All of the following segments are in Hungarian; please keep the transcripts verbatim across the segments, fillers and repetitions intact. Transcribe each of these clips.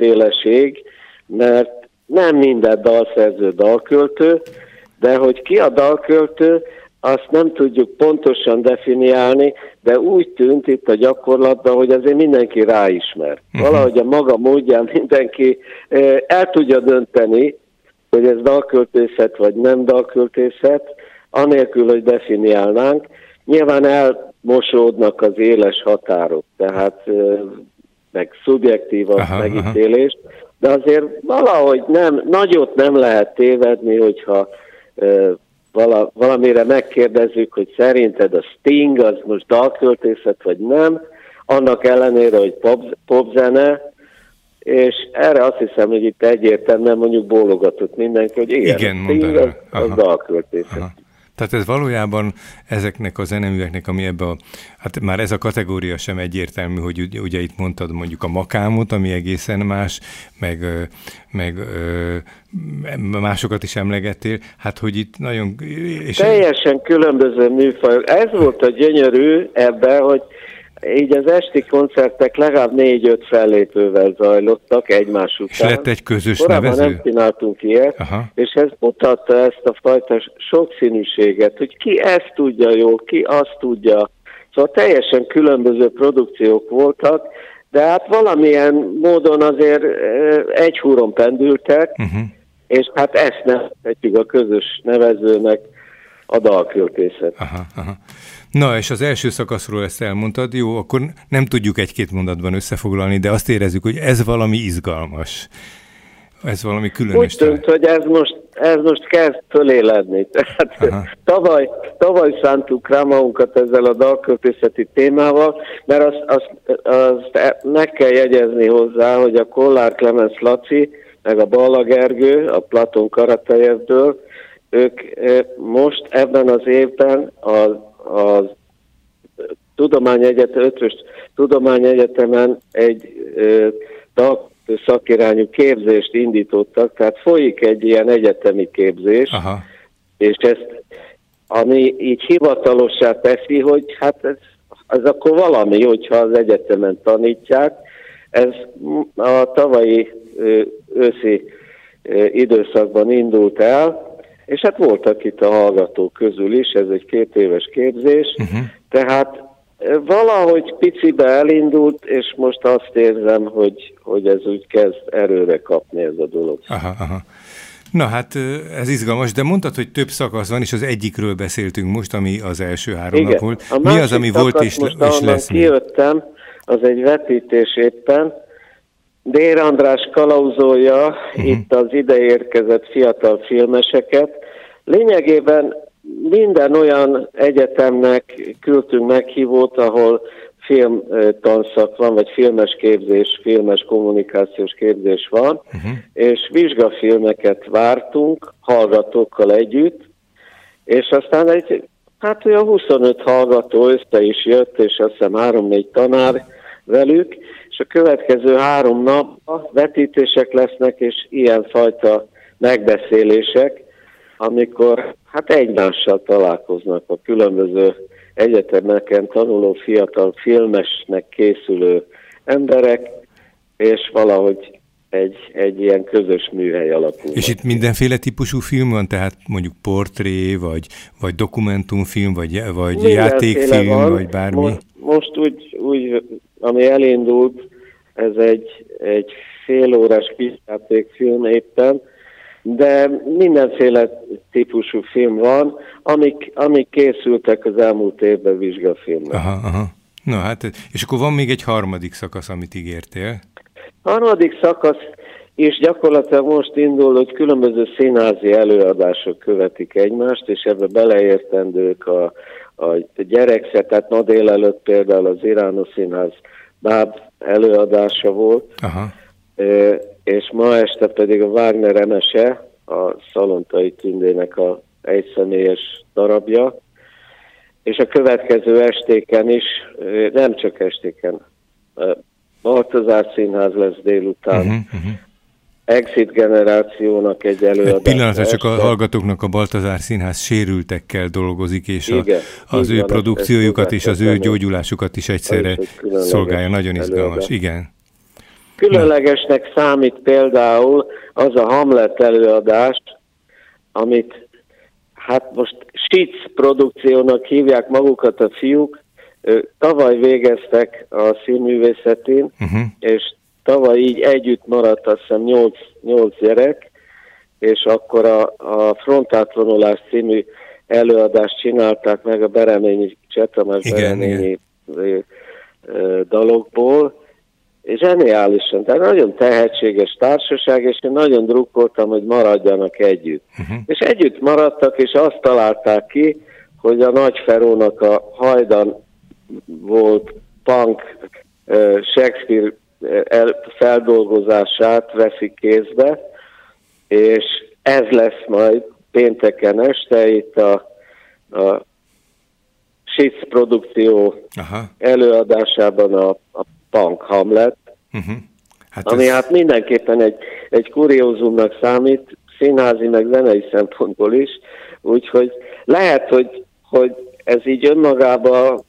sokféleség, mert nem minden dalszerző dalköltő, de hogy ki a dalköltő, azt nem tudjuk pontosan definiálni, de úgy tűnt itt a gyakorlatban, hogy azért mindenki ráismer. Uh-huh. Valahogy a maga módján mindenki el tudja dönteni, hogy ez dalköltészet vagy nem dalköltészet, anélkül, hogy definiálnánk. Nyilván elmosódnak az éles határok, tehát meg szubjektív a aha, megítélést, aha. De azért valahogy nem, nagyot nem lehet tévedni, hogyha vala, valamire megkérdezzük, hogy szerinted a Sting az most dalköltészet vagy nem, annak ellenére, hogy pop, popzene, és erre azt hiszem, hogy itt egyértelműen mondjuk bólogatott mindenki, hogy igen, igen a Sting az, az dalköltészet. Aha. Tehát ez valójában ezeknek a zeneműveknek, ami ebbe a, hát már ez a kategória sem egyértelmű, hogy ugye, ugye itt mondtad mondjuk a Makámot, ami egészen más, meg, meg másokat is emlegettél, hát hogy itt nagyon... És teljesen különböző műfajok. Ez volt a gyönyörű ebben, hogy így az esti koncertek legalább négy-öt fellépővel zajlottak egymás után. És lett egy közös korábban nevező? Nem csináltunk ilyet, aha. És ez mutatta ezt a fajta sokszínűséget, hogy ki ezt tudja jól, ki azt tudja. Szóval teljesen különböző produkciók voltak, de hát valamilyen módon azért egy húron pendültek, uh-huh. És hát ezt nevezhetjük a közös nevezőnek, a dalköltészet. Aha, aha. Na, és az első szakaszról ezt elmondtad, jó, akkor nem tudjuk egy-két mondatban összefoglalni, de azt érezzük, hogy ez valami izgalmas. Ez valami különös. Úgy tűnt, hogy ez most, ez most kezd föléledni. Tehát tavaly, tavaly szántuk rá magunkat ezzel a dalköltészeti témával, mert azt, azt, azt meg kell jegyezni hozzá, hogy a Kollár Klemens Laci, meg a Balla Gergő, a Platon Karatajevből, ők most ebben az évben az a Tudományegyetem, ötös Tudományegyetemen egy ö, szakirányú képzést indítottak, tehát folyik egy ilyen egyetemi képzés, aha. És ezt, ami így hivatalossá teszi, hogy hát ez, ez akkor valami, hogyha az egyetemen tanítják. Ez a tavalyi ö, őszi ö, időszakban indult el, és hát voltak itt a hallgatók közül is, ez egy két éves képzés, uh-huh. Tehát valahogy picibe elindult, és most azt érzem, hogy, hogy ez úgy kezd erőre kapni ez a dolog. Aha, aha. Na hát ez izgalmas, de mondtad, hogy több szakasz van, és az egyikről beszéltünk most, ami az első háromnak volt. Mi az, ami volt és, és lesz? Kijöttem, az egy vetítés éppen. Dér András kalauzolja uh-huh. Itt az ide érkezett fiatal filmeseket. Lényegében minden olyan egyetemnek küldtünk meghívót, ahol filmtanszak van, vagy filmes képzés, filmes kommunikációs képzés van, uh-huh. És vizsgafilmeket vártunk hallgatókkal együtt, és aztán egy, hát olyan huszonöt hallgató össze is jött, és azt hiszem három-négy tanár velük, és a következő három napban vetítések lesznek, és ilyenfajta megbeszélések, amikor hát egymással találkoznak a különböző egyetemeken tanuló fiatal filmesnek készülő emberek, és valahogy egy, egy ilyen közös műhely alakul. És itt mindenféle típusú film van, tehát mondjuk portré, vagy, vagy dokumentumfilm, vagy, vagy játékfilm, van. Vagy bármi? Most, most úgy, úgy, ami elindult, ez egy, egy fél órás kisjátékfilm éppen, de mindenféle típusú film van, amik, amik készültek az elmúlt évben vizsgafilmben. Aha, aha. Na hát, és akkor van még egy harmadik szakasz, amit ígértél? Harmadik szakasz, és gyakorlatilag most indul, hogy különböző színházi előadások követik egymást, és ebbe beleértendők a, a gyerekszert, tehát ma délelőtt például az Irános Színház báb előadása volt, aha. E, és ma este pedig a Wagner Emese, a Szalontai Tündének a egyszemélyes darabja, és a következő estéken is, nem csak estéken, Baltazár Színház lesz délután, uh-huh, uh-huh. Exit generációnak egy előadás. Egy pillanatra csak a hallgatóknak, a Baltazár Színház sérültekkel dolgozik, és igen, a, az ő van, produkciójukat és az ő gyógyulásukat is egyszerre szolgálja. Nagyon izgalmas, igen. Különlegesnek számít például az a Hamlet előadás, amit hát most Sitz produkciónak hívják magukat a fiúk, tavaly végeztek a színművészetén, uh-huh. és tavaly így együtt maradt azt hiszem nyolc, nyolc gyerek, és akkor a, a Frontátvonulás című előadást csinálták meg a Bereményi, Csetamás Bereményi dalokból, és zseniálisan, tehát nagyon tehetséges társaság, és én nagyon drukkoltam, hogy maradjanak együtt. Uh-huh. És együtt maradtak, és azt találták ki, hogy a Nagy Ferónak a hajdan volt punk uh, Shakespeare feldolgozását veszik kézbe, és ez lesz majd pénteken este itt a, a Sitz produkció Aha. előadásában a, a Punk Hamlet, uh-huh. hát ami ez... hát mindenképpen egy, egy kuriózumnak számít, színházi meg zenei szempontból is, úgyhogy lehet, hogy, hogy ez így önmagában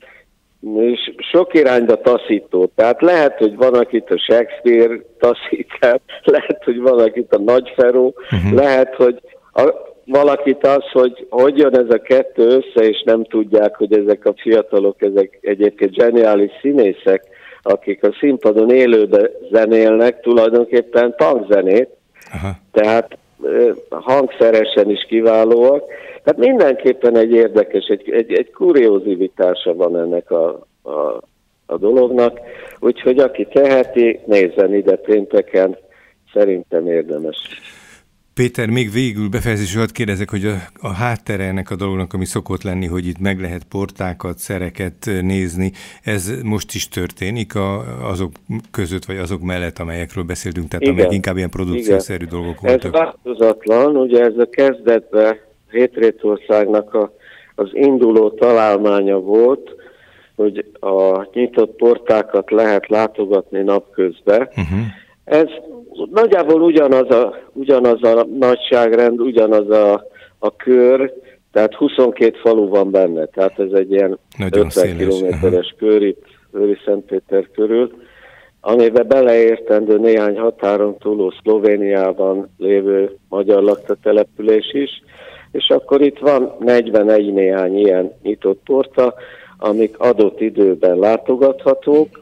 és sok irányba taszító. Tehát lehet, hogy van, akit a Shakespeare taszít el, lehet, hogy van, akit a Nagy Feró, uh-huh. lehet, hogy a, valakit az, hogy hogy jön ez a kettő össze, és nem tudják, hogy ezek a fiatalok, ezek egyébként zseniális színészek, akik a színpadon élőbe zenélnek, tulajdonképpen punkzenét, Aha. tehát hangszeresen is kiválóak. Tehát mindenképpen egy érdekes, egy, egy, egy kuriózivitása van ennek a, a, a dolognak, úgyhogy aki teheti, nézzen ide pénteken, szerintem érdemes. Péter, még végül befejezésül hadd kérdezek, hogy a, a háttere ennek a dolognak, ami szokott lenni, hogy itt meg lehet portákat, szereket nézni, ez most is történik a, azok között, vagy azok mellett, amelyekről beszéltünk, tehát igen, amelyek inkább ilyen produkciószerű igen. dolgok voltak. Ez változatlan, ugye ez a kezdetben Hétrétországnak a, az induló találmánya volt, hogy a nyitott portákat lehet látogatni napközben. Uh-huh. Ez nagyjából ugyanaz a, ugyanaz a nagyságrend, ugyanaz a, a kör, tehát huszonkét falu van benne, tehát ez egy ilyen nagyon ötven kilométeres kör itt Őri-Szentpéter körül, amiben beleértendő néhány határon túló Szlovéniában lévő magyar lakta település is, és akkor itt van negyvenegy néhány ilyen nyitott porta, amik adott időben látogathatók,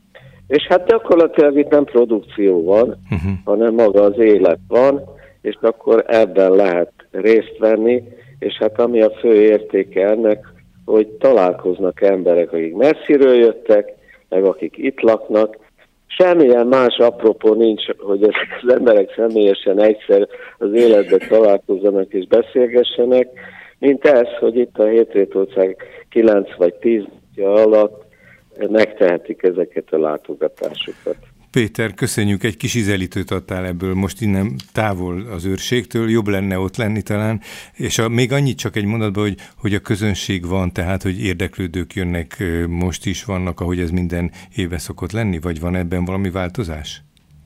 és hát gyakorlatilag itt nem produkció van, uh-huh. hanem maga az élet van, és akkor ebben lehet részt venni, és hát ami a fő értéke ennek, hogy találkoznak emberek, akik messziről jöttek, meg akik itt laknak. Semmilyen más apropó nincs, hogy ezek az emberek személyesen egyszer az életben találkozzanak és beszélgessenek, mint ez, hogy itt a Hétrétország kilenc vagy tíz alatt megtehetik ezeket a látogatásokat. Péter, köszönjük, egy kis ízelítőt adtál ebből, most innen távol az őrségtől, jobb lenne ott lenni talán, és a, még annyit csak egy mondatban, hogy, hogy a közönség van, tehát, hogy érdeklődők jönnek, most is vannak, ahogy ez minden évben szokott lenni, vagy van ebben valami változás?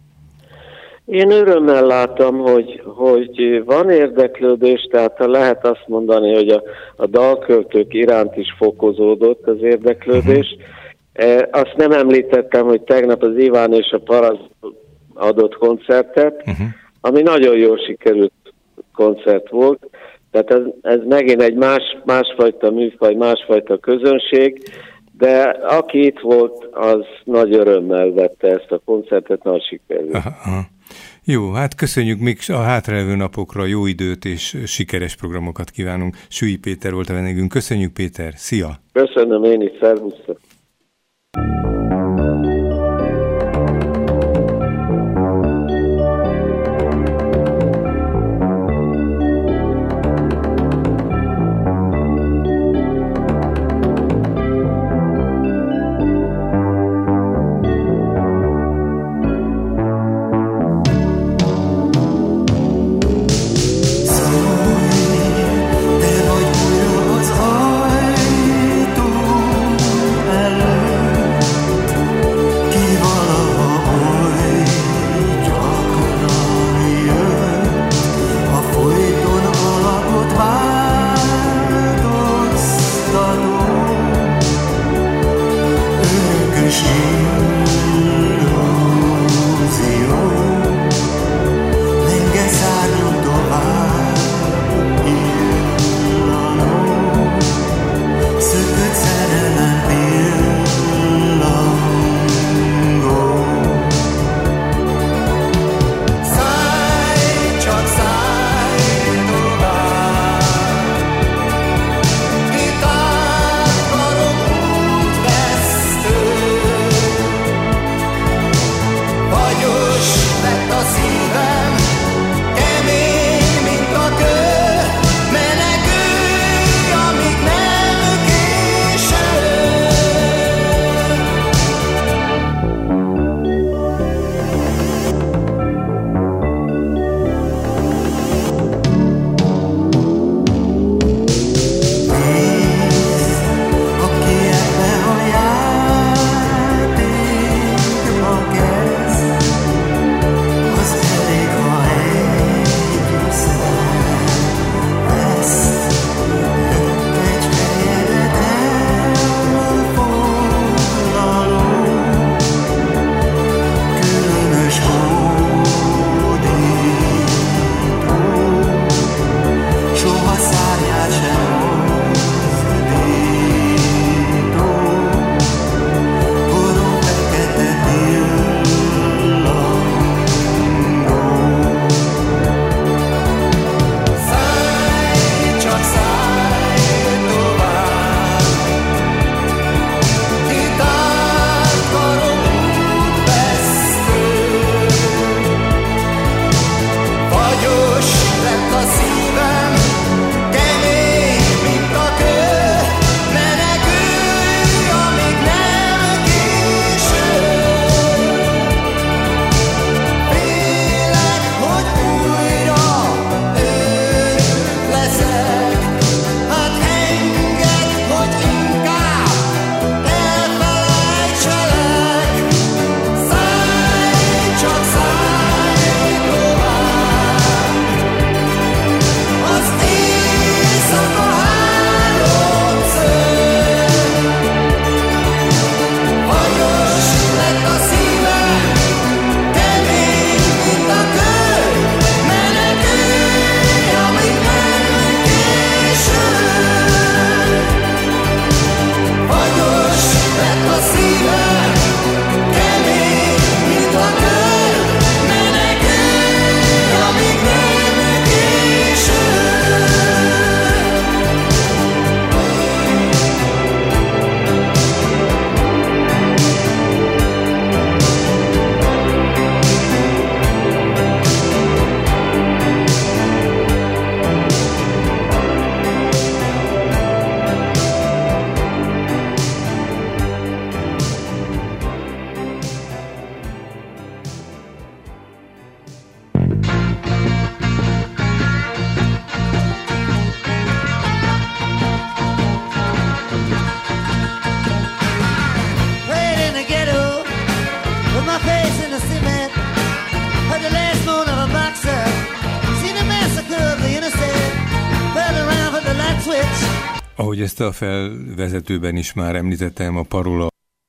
Én örömmel látom, hogy, hogy van érdeklődés, tehát lehet azt mondani, hogy a, a dalköltők iránt is fokozódott az érdeklődés. Uh-huh. E, azt nem említettem, hogy tegnap az Iván és a Paraz adott koncertet, uh-huh. ami nagyon jól sikerült koncert volt. Tehát ez, ez megint egy más, másfajta műfaj, másfajta közönség, de aki itt volt, az nagy örömmel vette ezt a koncertet, nagy sikerült. Aha. Jó, hát köszönjük még a hátralévő napokra jó időt és sikeres programokat kívánunk. Sülly Péter volt a vendégünk. Köszönjük, Péter. Szia! Köszönöm én is, szervusztok! Előtt Ahogy ezt a felvezetőben is már említettem, a Parola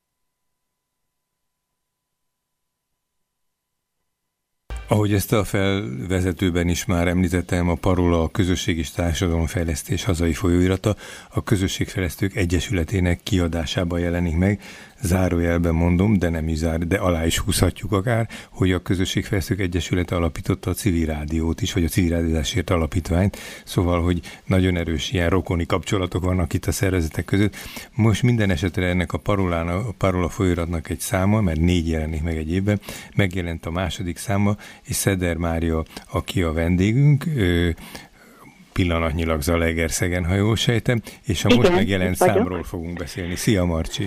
Ahogy ezt a felvezetőben is már említettem, a Parola a Közösség és Társadalomfejlesztés hazai folyóirata a Közösségfejlesztők Egyesületének kiadásában jelenik meg. Zárójelben mondom, de nem is zár, de alá is húzhatjuk akár, hogy a Közösségfejlesztők Egyesülete alapította a Civil Rádiót is, vagy a Civil Rádiózásért Alapítványt, szóval, hogy nagyon erős ilyen rokoni kapcsolatok vannak itt a szervezetek között. Most minden esetre ennek a Parolának, a Parola folyóiratnak egy száma, mert négy jelenik meg egy évben, megjelent a második száma, és Szeder Mária, aki a vendégünk, ő, pillanatnyilag Zalaegerszegen, ha jól sejtem, és a Igen, most megjelent számról fogunk beszélni. Szia, Marcsi!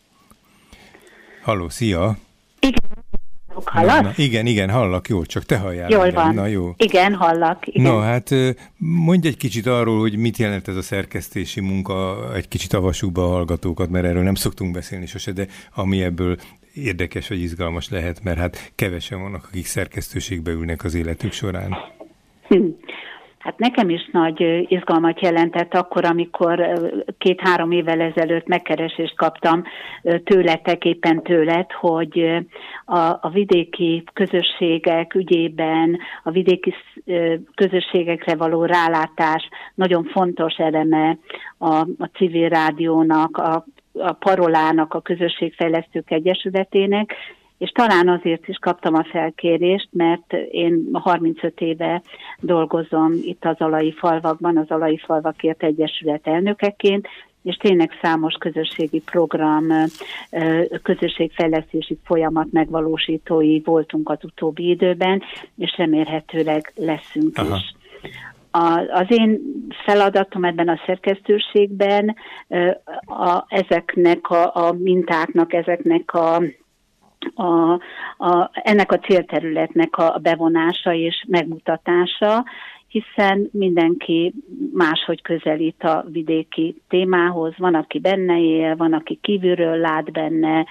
Halló, szia! Igen, hallasz? Na, igen, igen, hallak, jó, csak te halljál. Jól engem. van. Na, jó. Igen, hallak. Igen. Na, hát mondj egy kicsit arról, hogy mit jelent ez a szerkesztési munka, egy kicsit avassuk be a hallgatókat, mert erről nem szoktunk beszélni sose, de ami ebből érdekes vagy izgalmas lehet, mert hát kevesen vannak, akik szerkesztőségbe ülnek az életük során. Hm. Hát nekem is nagy izgalmat jelentett akkor, amikor két-három évvel ezelőtt megkeresést kaptam tőletek, éppen tőled, hogy a, a vidéki közösségek ügyében, a vidéki közösségekre való rálátás nagyon fontos eleme a, a civil rádiónak, a, a Parolának, a Közösségfejlesztők Egyesületének, és talán azért is kaptam a felkérést, mert én harmincöt éve dolgozom itt az Alai Falvakban, az Alai Falvakért Egyesület elnökeként, és tényleg számos közösségi program, közösségfejlesztési folyamat megvalósítói voltunk az utóbbi időben, és remélhetőleg leszünk Aha. is. A, az én feladatom ebben a szerkesztőségben a, ezeknek a, a mintáknak, ezeknek a A, a, ennek a célterületnek a bevonása és megmutatása, hiszen mindenki máshogy közelít a vidéki témához. Van, aki benne él, van, aki kívülről lát benne,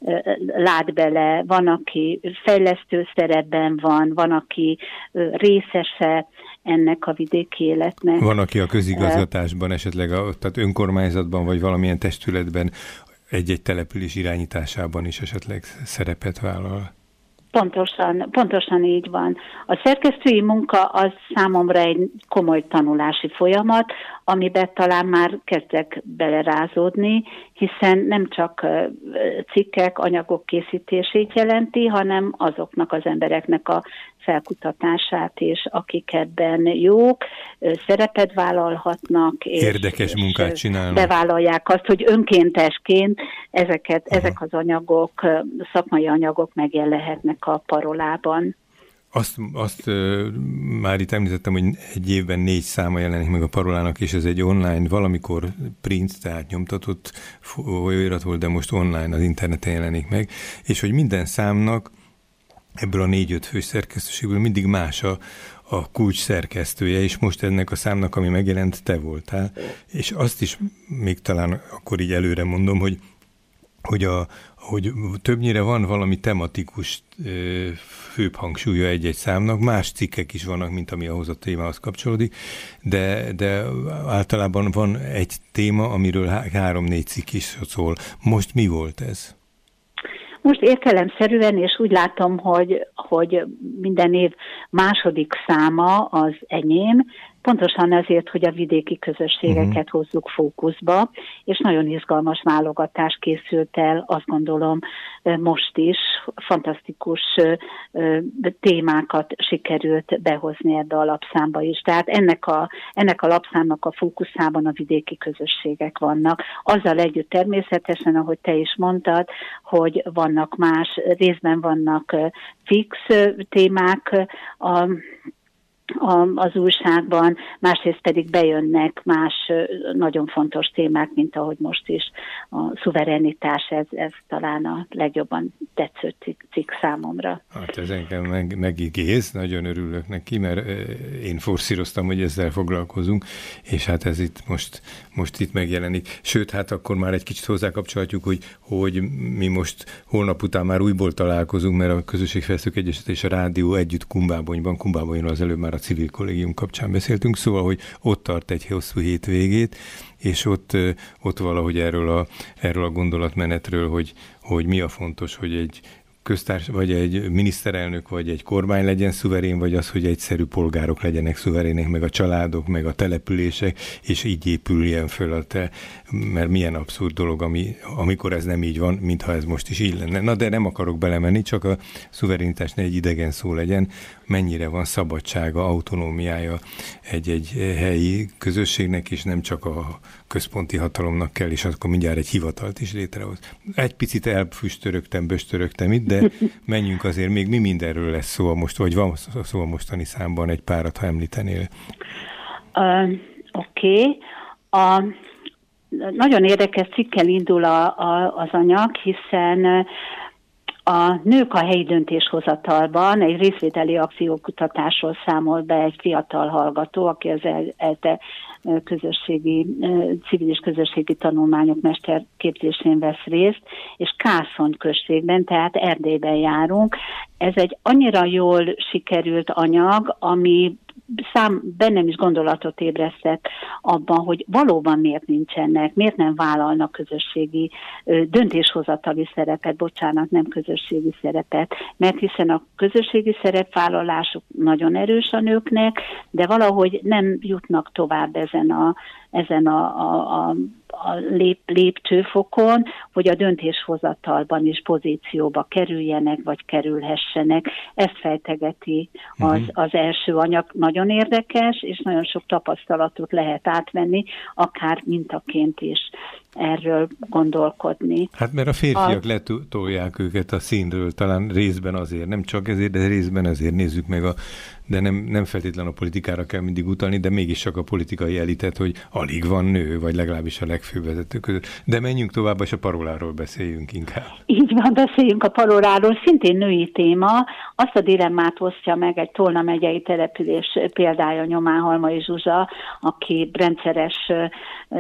lát bele, van, aki fejlesztő szerepben van, van, aki részese ennek a vidéki életnek. Van, aki a közigazgatásban, esetleg a, tehát önkormányzatban, vagy valamilyen testületben egy-egy település irányításában is esetleg szerepet vállal. Pontosan, pontosan így van. A szerkesztői munka az számomra egy komoly tanulási folyamat, amiben talán már kezdek belerázódni, hiszen nem csak cikkek, anyagok készítését jelenti, hanem azoknak az embereknek a felkutatását is, akik ebben jók, szerepet vállalhatnak. Érdekes és munkát csinálnak. Bevállalják azt, hogy önkéntesként ezeket, ezek az anyagok, szakmai anyagok megjelenhetnek a Parolában. Azt, azt uh, már itt említettem, hogy egy évben négy száma jelenik meg a Parolának, és ez egy online, valamikor print, tehát nyomtatott folyóirat volt, de most online az interneten jelenik meg, és hogy minden számnak ebből a négy-öt fős szerkesztőségből mindig más a, a kulcs szerkesztője, és most ennek a számnak, ami megjelent, te voltál. És azt is még talán akkor így előre mondom, hogy, hogy, a, hogy többnyire van valami tematikus főbb hangsúlya egy-egy számnak, más cikkek is vannak, mint ami ahhoz a témához kapcsolódik, de, de általában van egy téma, amiről három-négy cikk is szól. Most mi volt ez? Most értelemszerűen, és úgy látom, hogy, hogy minden év második száma az enyém, pontosan azért, hogy a vidéki közösségeket uh-huh. hozzuk fókuszba, és nagyon izgalmas válogatás készült el, azt gondolom most is, fantasztikus témákat sikerült behozni ebbe a lapszámba is. Tehát ennek a, ennek a lapszámnak a fókuszában a vidéki közösségek vannak. Azzal együtt természetesen, ahogy te is mondtad, hogy vannak más, részben vannak fix témák a az újságban, másrészt pedig bejönnek más nagyon fontos témák, mint ahogy most is a szuverenitás, ez, ez talán a legjobban tetsző cikk, cikk számomra. Hát ez engem meg, megigéz, nagyon örülök neki, mert én forszíroztam, hogy ezzel foglalkozunk, és hát ez itt most, most itt megjelenik. Sőt, hát akkor már egy kicsit hozzákapcsolhatjuk, hogy, hogy mi most holnap után már újból találkozunk, mert a Közösségfejlesztők Egyesület és a rádió együtt Kumbábonyban, Kumbábonyról az előbb már a civil kollégium kapcsán beszéltünk, szóval, hogy ott tart egy hosszú hétvégét, és ott, ott valahogy erről a, erről a gondolatmenetről, hogy, hogy mi a fontos, hogy egy köztárs, vagy egy miniszterelnök, vagy egy kormány legyen szuverén, vagy az, hogy egyszerű polgárok legyenek szuverének, meg a családok, meg a települések, és így épüljen föl a te, mert milyen abszurd dolog, ami, amikor ez nem így van, mintha ez most is így lenne. Na, de nem akarok belemenni, csak a szuverenitás ne egy idegen szó legyen, mennyire van szabadsága, autonómiája egy-egy helyi közösségnek, és nem csak a központi hatalomnak kell, és akkor mindjárt egy hivatalt is létrehoz. Egy picit elfüstörögtem, böstörögtem itt, de menjünk azért még, mi mindenről lesz szó most, vagy van szó a mostani számban, egy párat, ha említenél. Uh, Oké. Okay. Nagyon érdekes cikkel indul a, a, az anyag, hiszen a nők a helyi döntéshozatalban egy részvételi akciókutatásról számol be egy fiatal hallgató, aki az ELTE közösségi, civil és közösségi tanulmányok mesterképzésén vesz részt, és Kászony községben, tehát Erdélyben járunk. Ez egy annyira jól sikerült anyag, ami szám bennem is gondolatot ébresztett abban, hogy valóban miért nincsenek, miért nem vállalnak közösségi ö, döntéshozatali szerepet, bocsánat, nem közösségi szerepet, mert hiszen a közösségi szerepvállalásuk nagyon erős a nőknek, de valahogy nem jutnak tovább ezen a, ezen a, a, a a lép, lépcsőfokon, hogy a döntéshozatalban is pozícióba kerüljenek, vagy kerülhessenek. Ezt fejtegeti az, az első anyag. Nagyon érdekes, és nagyon sok tapasztalatot lehet átvenni, akár mintaként is erről gondolkodni. Hát mert a férfiak a... letolják őket a színről, talán részben azért, nem csak ezért, de részben azért nézzük meg a de nem, nem feltétlenül a politikára kell mindig utalni, de mégis csak a politikai elitet, hogy alig van nő, vagy legalábbis a legfőbb vezető között. De menjünk tovább, és a paroláról beszéljünk inkább. Így van, beszéljünk a paroláról. Szintén női téma. Azt a dilemmát osztja meg egy Tolna megyei település példája nyomán Halmai Zsuzsa, aki rendszeresen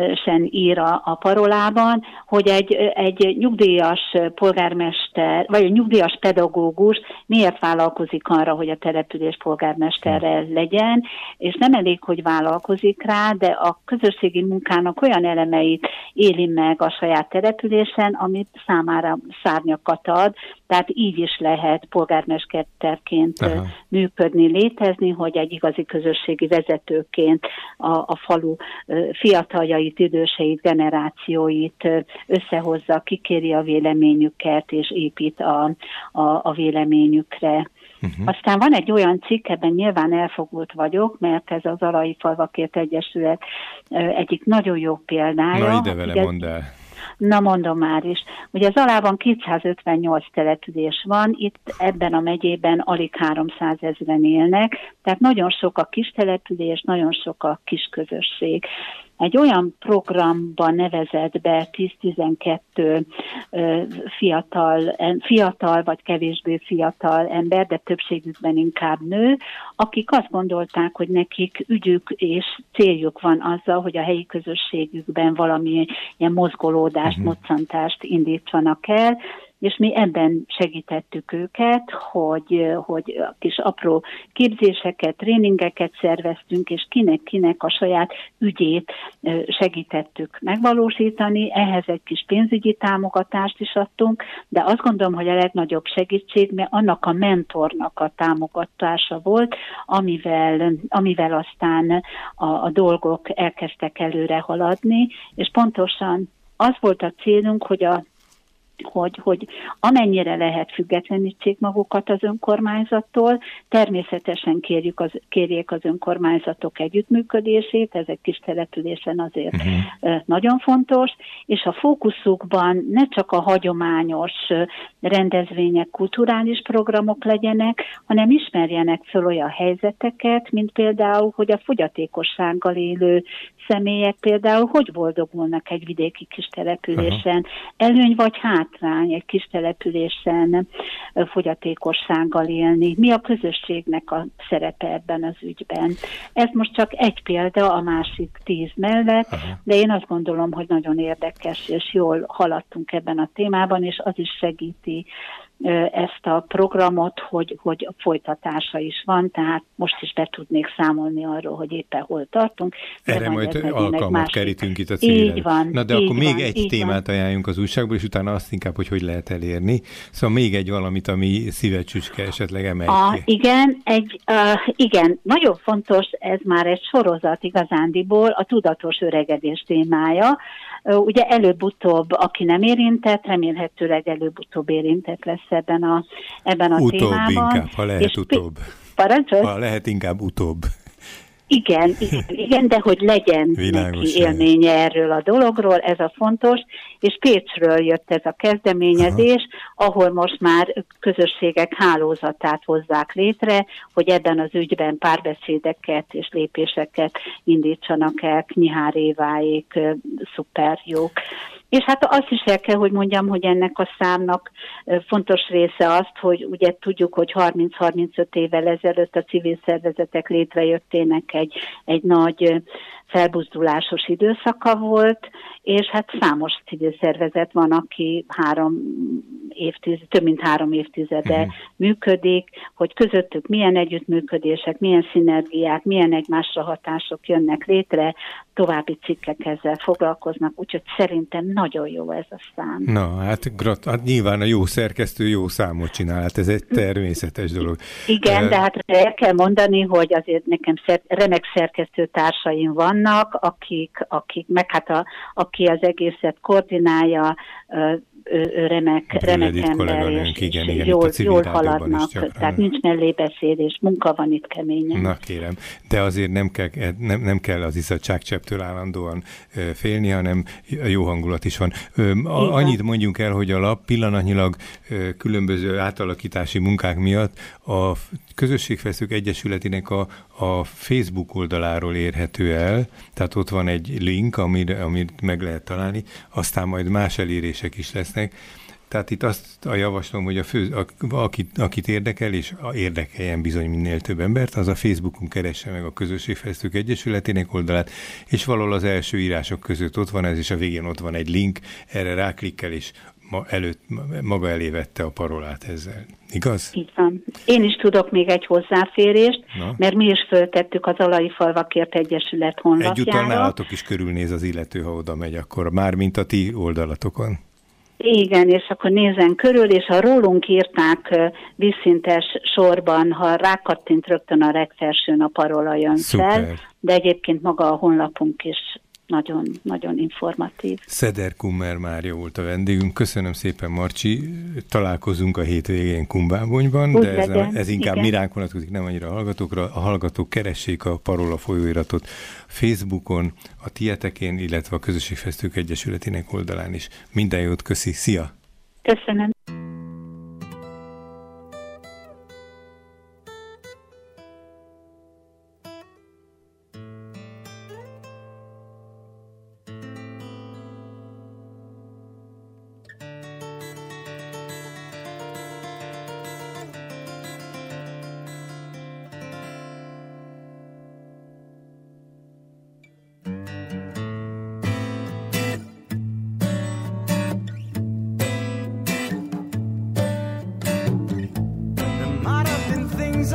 ír a, a parolában, hogy egy, egy nyugdíjas polgármester, vagy egy nyugdíjas pedagógus miért vállalkozik arra, hogy a település polgármesterrel legyen, és nem elég, hogy vállalkozik rá, de a közösségi munkának olyan elemeit éli meg a saját településen, amit számára szárnyakat ad, tehát így is lehet polgármesterként Aha. működni, létezni, hogy egy igazi közösségi vezetőként a, a falu fiataljait, időseit, generációit összehozza, kikéri a véleményüket, és épít a, a, a véleményükre. Uh-huh. Aztán van egy olyan cikk, ebben nyilván elfogult vagyok, mert ez az Alai Falvakért Egyesület egyik nagyon jó példája. Na ide vele mondd el. Na mondom már is. Ugye az Alában kétszázötvennyolc település van, itt ebben a megyében alig háromszázezren élnek, tehát nagyon sok a kis település, nagyon sok a kis közösség. Egy olyan programba nevezett be tíz-tizenkettő fiatal, fiatal vagy kevésbé fiatal ember, de többségükben inkább nő, akik azt gondolták, hogy nekik ügyük és céljuk van azzal, hogy a helyi közösségükben valamilyen mozgolódást, uh-huh. moccantást indítsanak el, és mi ebben segítettük őket, hogy, hogy kis apró képzéseket, tréningeket szerveztünk, és kinek-kinek a saját ügyét segítettük megvalósítani. Ehhez egy kis pénzügyi támogatást is adtunk, de azt gondolom, hogy a legnagyobb segítség, mert annak a mentornak a támogatása volt, amivel, amivel aztán a, a dolgok elkezdtek előre haladni, és pontosan az volt a célunk, hogy a Hogy, hogy amennyire lehet függetlenítsék magukat az önkormányzattól, természetesen kérjük az, kérjék az önkormányzatok együttműködését, ez egy kis településen azért uh-huh. nagyon fontos, és a fókuszukban ne csak a hagyományos rendezvények, kulturális programok legyenek, hanem ismerjenek föl olyan helyzeteket, mint például, hogy a fogyatékossággal élő személyek például hogy boldogulnak egy vidéki kis településen, uh-huh. előny vagy hátrány egy kis településen fogyatékossággal élni. Mi a közösségnek a szerepe ebben az ügyben? Ez most csak egy példa a másik tíz mellett, uh-huh. de én azt gondolom, hogy nagyon érdekes és jól haladtunk ebben a témában, és az is segíti ezt a programot, hogy, hogy a folytatása is van, tehát most is be tudnék számolni arról, hogy éppen hol tartunk. Erre majd alkalmat másik... kerítünk itt a civilen. Így van. Na de akkor még van, egy témát van. Ajánljunk az újságból, és utána azt inkább, hogy hogy lehet elérni. Szóval még egy valamit, ami szívecsücske esetleg emelj ki. Igen, egy, uh, igen, nagyon fontos, ez már egy sorozat igazándiból, a tudatos öregedés témája. Uh, ugye előbb-utóbb, aki nem érintett, remélhetőleg előbb-utóbb érintett lesz ebben a, ebben a utóbb témában. Utóbb inkább, ha lehet és utóbb. Parancsolj? Ha lehet inkább utóbb. Igen, igen, igen, de hogy legyen Világos neki élménye erről a dologról, ez a fontos, és Pécsről jött ez a kezdeményezés, aha. ahol most már közösségek hálózatát hozzák létre, hogy ebben az ügyben párbeszédeket és lépéseket indítsanak el, Knyihár Éváék, szuper jók. És hát azt is el kell, hogy mondjam, hogy ennek a számnak fontos része azt, hogy ugye tudjuk, hogy harminc-harmincöt évvel ezelőtt a civil szervezetek létrejöttének egy, egy nagy felbuzdulásos időszaka volt, és hát számos civil szervezet van, aki három évtized, több mint három évtizede uh-huh. működik, hogy közöttük milyen együttműködések, milyen szinergiák, milyen egymásra hatások jönnek létre, további cikkek ezzel foglalkoznak, úgyhogy szerintem nagyon jó ez a szám. Na, hát, grat- hát nyilván a jó szerkesztő jó számot csinál, hát ez egy természetes dolog. Igen, uh, de hát el kell mondani, hogy azért nekem szer- remek szerkesztő társaim vannak, akik, akik meg hát a, aki az egészet koordinálja, ő, ő remek, remek ember, és, igen, és igen, jól, jól haladnak, tehát nincs mellébeszélés, munka van itt keményen. Na kérem, de azért nem kell, nem, nem kell az iszadságcsepptől állandóan félni, hanem jó hangulat is van. Annyit mondjunk el, hogy a lap pillanatnyilag különböző átalakítási munkák miatt a Közösségfejlesztők Egyesületének a, a Facebook oldaláról érhető el, tehát ott van egy link, amire, amit meg lehet találni, aztán majd más elérések is lesznek. Tehát itt azt a javaslom, hogy a fő, a, akit, akit érdekel, és érdekeljen bizony minél több embert, az a Facebookon keresse meg a Közösségfejlesztők Egyesületének oldalát, és valahol az első írások között ott van ez, és a végén ott van egy link, erre ráklikkel, és ma előtt, maga elé vette a parolát ezzel. Igaz? Így van. Én is tudok még egy hozzáférést, Na. mert mi is föltettük az Alai Falvakért Egyesület honlapjára. Egyúttal nálatok is körülnéz az illető, ha oda megy, akkor már mint a ti oldalatokon. Igen, és akkor nézzen körül, és ha rólunk írták vízszintes sorban, ha rákattint rögtön a legfelsőn a parola jön Szuper. fel, de egyébként maga a honlapunk is nagyon, nagyon informatív. Szeder Kummer Mária volt a vendégünk. Köszönöm szépen, Marcsi. Találkozunk a hétvégén Kumbábonyban, Úgy de ez, legyen, ez inkább igen. miránk vonatkozik, nem annyira a hallgatókra. A hallgatók keressék a Parola folyóiratot Facebookon, a tietekén, illetve a Közösségfejlesztők Egyesületének oldalán is. Minden jót, köszi, szia! Köszönöm.